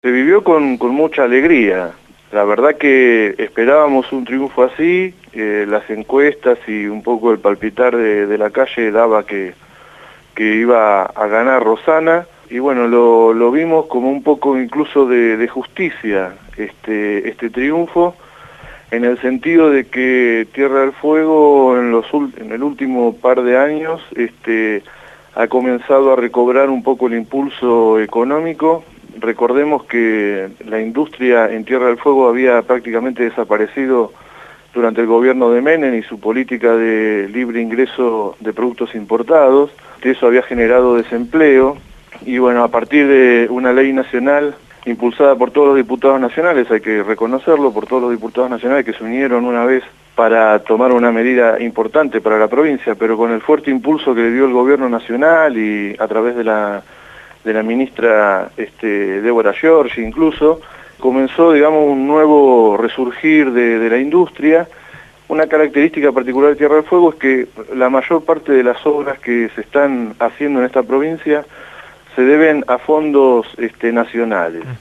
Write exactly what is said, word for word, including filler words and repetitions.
Se vivió con, con mucha alegría. La verdad que esperábamos un triunfo así, eh, las encuestas y un poco el palpitar de, de la calle daba que, que iba a ganar Rosana, y bueno, lo, lo vimos como un poco incluso de, de justicia este, este triunfo, en el sentido de que Tierra del Fuego en, los, en el último par de años este, ha comenzado a recobrar un poco el impulso económico. Recordemos que la industria en Tierra del Fuego había prácticamente desaparecido durante el gobierno de Menem y su política de libre ingreso de productos importados. Eso había generado desempleo y bueno, a partir de una ley nacional impulsada por todos los diputados nacionales, hay que reconocerlo, por todos los diputados nacionales que se unieron una vez para tomar una medida importante para la provincia, pero con el fuerte impulso que le dio el gobierno nacional y a través de la de la ministra este, Débora Giorgi incluso, comenzó, digamos, un nuevo resurgir de, de la industria. Una característica particular de Tierra del Fuego es que la mayor parte de las obras que se están haciendo en esta provincia se deben a fondos este, nacionales.